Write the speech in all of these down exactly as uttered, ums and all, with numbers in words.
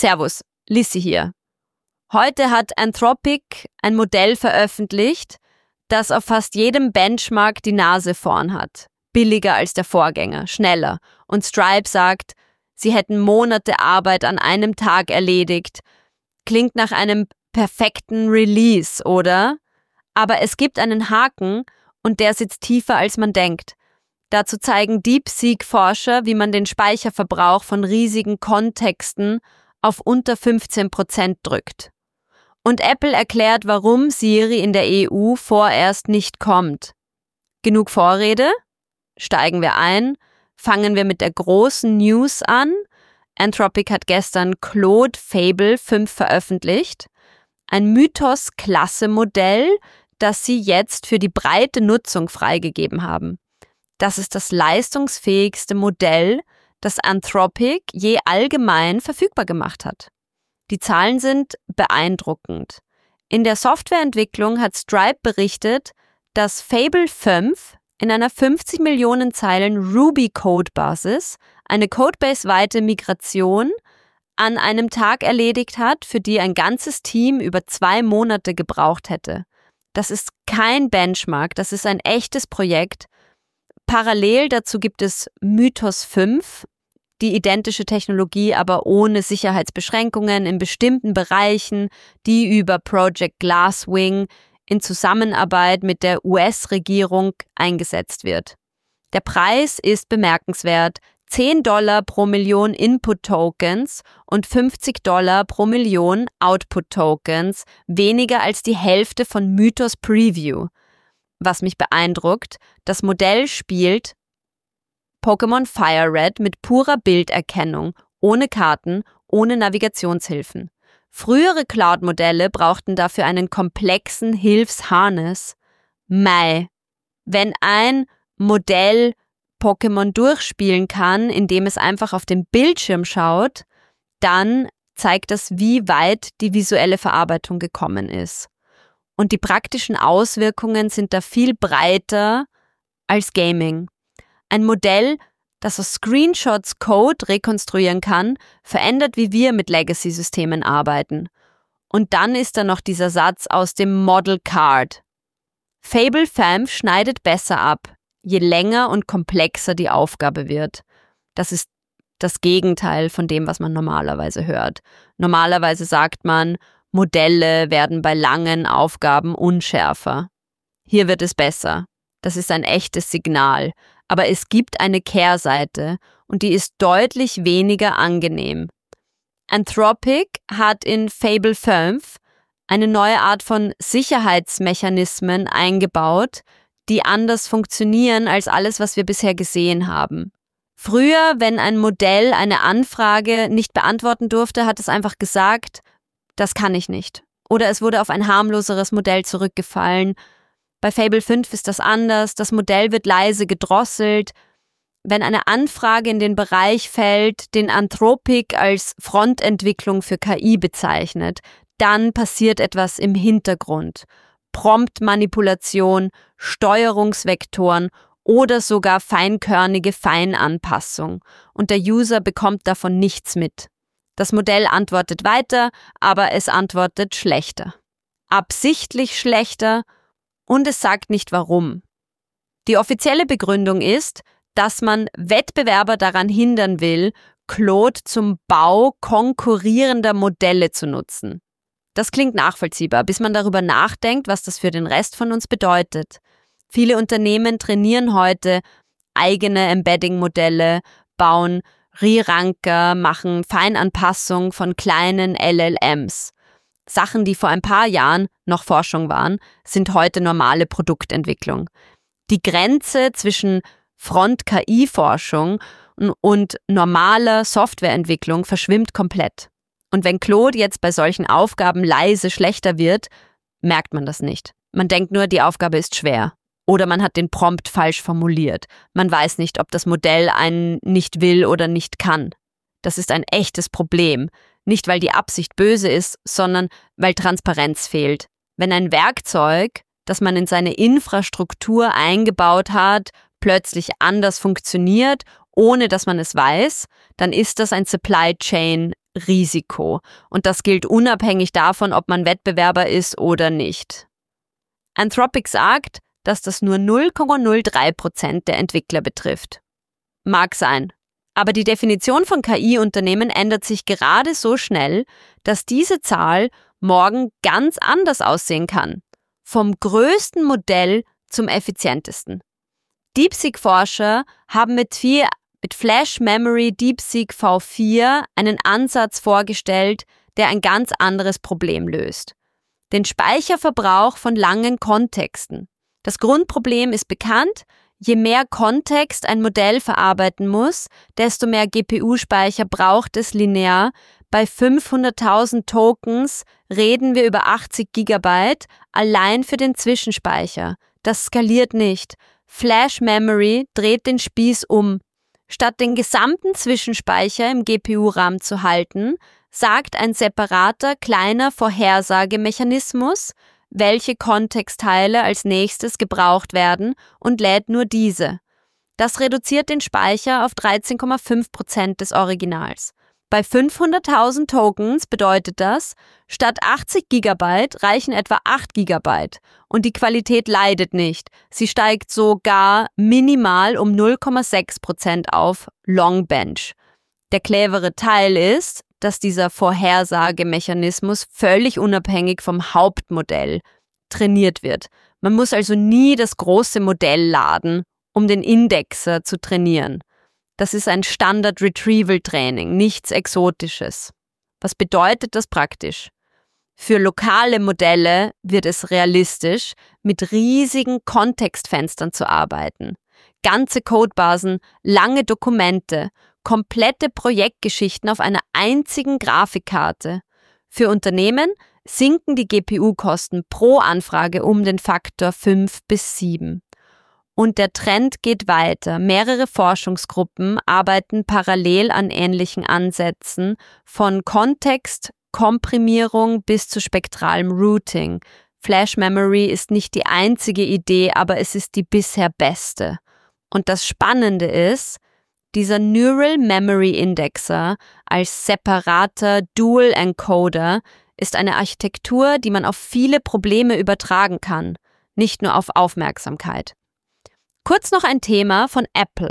Servus, Lissi hier. Heute hat Anthropic ein Modell veröffentlicht, das auf fast jedem Benchmark die Nase vorn hat. Billiger als der Vorgänger, schneller. Und Stripe sagt, sie hätten Monate Arbeit an einem Tag erledigt. Klingt nach einem perfekten Release, oder? Aber es gibt einen Haken und der sitzt tiefer, als man denkt. Dazu zeigen DeepSeek-Forscher, wie man den Speicherverbrauch von riesigen Kontexten auf unter fünfzehn Prozent drückt. Und Apple erklärt, warum Siri in der E U vorerst nicht kommt. Genug Vorrede? Steigen wir ein. Fangen wir mit der großen News an. Anthropic hat gestern Claude Fable fünf veröffentlicht. Ein Mythos-Klasse-Modell, das sie jetzt für die breite Nutzung freigegeben haben. Das ist das leistungsfähigste Modell, das Anthropic je allgemein verfügbar gemacht hat. Die Zahlen sind beeindruckend. In der Softwareentwicklung hat Stripe berichtet, dass Fable fünf in einer fünfzig Millionen Zeilen Ruby-Code-Basis eine Codebase-weite Migration an einem Tag erledigt hat, für die ein ganzes Team über zwei Monate gebraucht hätte. Das ist kein Benchmark, das ist ein echtes Projekt. Parallel dazu gibt es Mythos fünf, die identische Technologie, aber ohne Sicherheitsbeschränkungen in bestimmten Bereichen, die über Project Glasswing in Zusammenarbeit mit der U S-Regierung eingesetzt wird. Der Preis ist bemerkenswert: zehn Dollar pro Million Input-Tokens und fünfzig Dollar pro Million Output-Tokens, weniger als die Hälfte von Mythos Preview. Was mich beeindruckt, das Modell spielt Pokémon Fire Red mit purer Bilderkennung, ohne Karten, ohne Navigationshilfen. Frühere Cloud-Modelle brauchten dafür einen komplexen Hilfsharness. Mei, wenn ein Modell Pokémon durchspielen kann, indem es einfach auf den Bildschirm schaut, dann zeigt das, wie weit die visuelle Verarbeitung gekommen ist. Und die praktischen Auswirkungen sind da viel breiter als Gaming. Ein Modell, das aus Screenshots Code rekonstruieren kann, verändert, wie wir mit Legacy-Systemen arbeiten. Und dann ist da noch dieser Satz aus dem Model Card. Fable fünf schneidet besser ab, je länger und komplexer die Aufgabe wird. Das ist das Gegenteil von dem, was man normalerweise hört. Normalerweise sagt man, Modelle werden bei langen Aufgaben unschärfer. Hier wird es besser. Das ist ein echtes Signal. Aber es gibt eine Kehrseite und die ist deutlich weniger angenehm. Anthropic hat in Fable fünf eine neue Art von Sicherheitsmechanismen eingebaut, die anders funktionieren als alles, was wir bisher gesehen haben. Früher, wenn ein Modell eine Anfrage nicht beantworten durfte, hat es einfach gesagt, das kann ich nicht. Oder es wurde auf ein harmloseres Modell zurückgefallen. Bei Fable fünf ist das anders, das Modell wird leise gedrosselt. Wenn eine Anfrage in den Bereich fällt, den Anthropic als Frontentwicklung für K I bezeichnet, dann passiert etwas im Hintergrund. Promptmanipulation, Steuerungsvektoren oder sogar feinkörnige Feinanpassung. Und der User bekommt davon nichts mit. Das Modell antwortet weiter, aber es antwortet schlechter. Absichtlich schlechter und es sagt nicht warum. Die offizielle Begründung ist, dass man Wettbewerber daran hindern will, Claude zum Bau konkurrierender Modelle zu nutzen. Das klingt nachvollziehbar, bis man darüber nachdenkt, was das für den Rest von uns bedeutet. Viele Unternehmen trainieren heute eigene Embedding-Modelle, bauen Re-Ranker, machen Feinanpassung von kleinen L L Ms. Sachen, die vor ein paar Jahren noch Forschung waren, sind heute normale Produktentwicklung. Die Grenze zwischen Front-K I-Forschung und normaler Softwareentwicklung verschwimmt komplett. Und wenn Claude jetzt bei solchen Aufgaben leise schlechter wird, merkt man das nicht. Man denkt nur, die Aufgabe ist schwer. Oder man hat den Prompt falsch formuliert. Man weiß nicht, ob das Modell einen nicht will oder nicht kann. Das ist ein echtes Problem. Nicht, weil die Absicht böse ist, sondern weil Transparenz fehlt. Wenn ein Werkzeug, das man in seine Infrastruktur eingebaut hat, plötzlich anders funktioniert, ohne dass man es weiß, dann ist das ein Supply Chain Risiko. Und das gilt unabhängig davon, ob man Wettbewerber ist oder nicht. Anthropic sagt, dass das nur null Komma null drei Prozent der Entwickler betrifft. Mag sein. Aber die Definition von K I-Unternehmen ändert sich gerade so schnell, dass diese Zahl morgen ganz anders aussehen kann. Vom größten Modell zum effizientesten. DeepSeek-Forscher haben mit, vier, mit Flash Memory DeepSeek V vier einen Ansatz vorgestellt, der ein ganz anderes Problem löst. Den Speicherverbrauch von langen Kontexten. Das Grundproblem ist bekannt. Je mehr Kontext ein Modell verarbeiten muss, desto mehr G P U-Speicher braucht es linear. Bei fünfhunderttausend Tokens reden wir über achtzig Gigabyte allein für den Zwischenspeicher. Das skaliert nicht. Flash Memory dreht den Spieß um. Statt den gesamten Zwischenspeicher im G P U-RAM zu halten, sagt ein separater, kleiner Vorhersagemechanismus, welche Kontextteile als nächstes gebraucht werden und lädt nur diese. Das reduziert den Speicher auf dreizehn Komma fünf Prozent des Originals. Bei fünfhunderttausend Tokens bedeutet das, statt achtzig Gigabyte reichen etwa acht Gigabyte und die Qualität leidet nicht. Sie steigt sogar minimal um null Komma sechs Prozent auf Longbench. Der clevere Teil ist, dass dieser Vorhersagemechanismus völlig unabhängig vom Hauptmodell trainiert wird. Man muss also nie das große Modell laden, um den Indexer zu trainieren. Das ist ein Standard-Retrieval-Training, nichts Exotisches. Was bedeutet das praktisch? Für lokale Modelle wird es realistisch, mit riesigen Kontextfenstern zu arbeiten. Ganze Codebasen, lange Dokumente, komplette Projektgeschichten auf einer einzigen Grafikkarte. Für Unternehmen sinken die G P U-Kosten pro Anfrage um den Faktor fünf bis sieben. Und der Trend geht weiter. Mehrere Forschungsgruppen arbeiten parallel an ähnlichen Ansätzen, von Kontextkomprimierung bis zu spektralem Routing. Flash Memory ist nicht die einzige Idee, aber es ist die bisher beste. Und das Spannende ist, dieser Neural Memory Indexer als separater Dual Encoder ist eine Architektur, die man auf viele Probleme übertragen kann, nicht nur auf Aufmerksamkeit. Kurz noch ein Thema von Apple.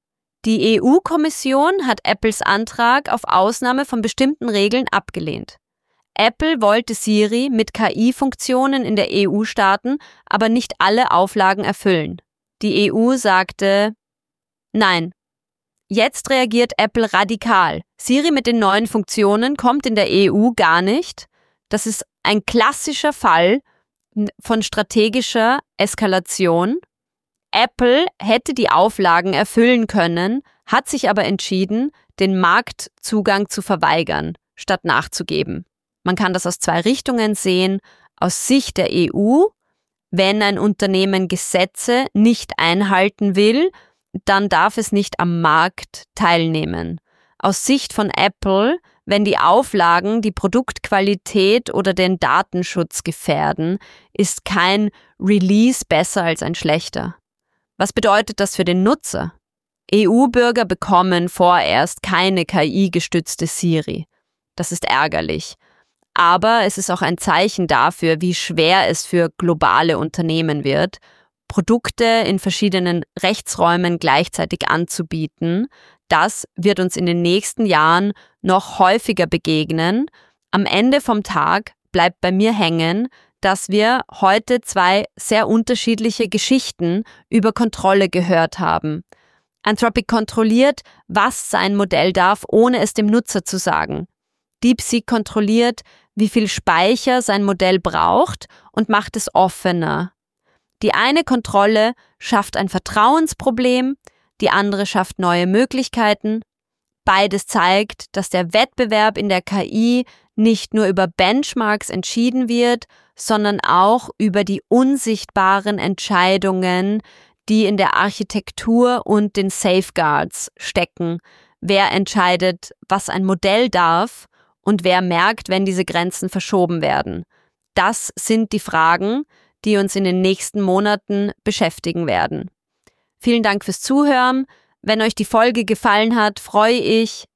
Die E U-Kommission hat Apples Antrag auf Ausnahme von bestimmten Regeln abgelehnt. Apple wollte Siri mit K I-Funktionen in der E U starten, aber nicht alle Auflagen erfüllen. Die E U sagte, nein. Jetzt reagiert Apple radikal. Siri mit den neuen Funktionen kommt in der E U gar nicht. Das ist ein klassischer Fall von strategischer Eskalation. Apple hätte die Auflagen erfüllen können, hat sich aber entschieden, den Marktzugang zu verweigern, statt nachzugeben. Man kann das aus zwei Richtungen sehen. Aus Sicht der E U, wenn ein Unternehmen Gesetze nicht einhalten will, dann darf es nicht am Markt teilnehmen. Aus Sicht von Apple, wenn die Auflagen die Produktqualität oder den Datenschutz gefährden, ist kein Release besser als ein schlechter. Was bedeutet das für den Nutzer? E U-Bürger bekommen vorerst keine K I-gestützte Siri. Das ist ärgerlich. Aber es ist auch ein Zeichen dafür, wie schwer es für globale Unternehmen wird, Produkte in verschiedenen Rechtsräumen gleichzeitig anzubieten. Das wird uns in den nächsten Jahren noch häufiger begegnen. Am Ende vom Tag bleibt bei mir hängen, dass wir heute zwei sehr unterschiedliche Geschichten über Kontrolle gehört haben. Anthropic kontrolliert, was sein Modell darf, ohne es dem Nutzer zu sagen. DeepSeek kontrolliert, wie viel Speicher sein Modell braucht und macht es offener. Die eine Kontrolle schafft ein Vertrauensproblem, die andere schafft neue Möglichkeiten. Beides zeigt, dass der Wettbewerb in der K I nicht nur über Benchmarks entschieden wird, sondern auch über die unsichtbaren Entscheidungen, die in der Architektur und den Safeguards stecken. Wer entscheidet, was ein Modell darf und wer merkt, wenn diese Grenzen verschoben werden. Das sind die Fragen, die uns in den nächsten Monaten beschäftigen werden. Vielen Dank fürs Zuhören. Wenn euch die Folge gefallen hat, freue ich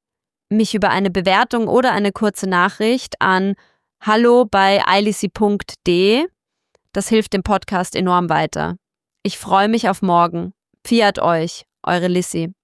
mich über eine Bewertung oder eine kurze Nachricht an hallo bei eilisi punkt de. Das hilft dem Podcast enorm weiter. Ich freue mich auf morgen. Fiat euch, eure Lissi.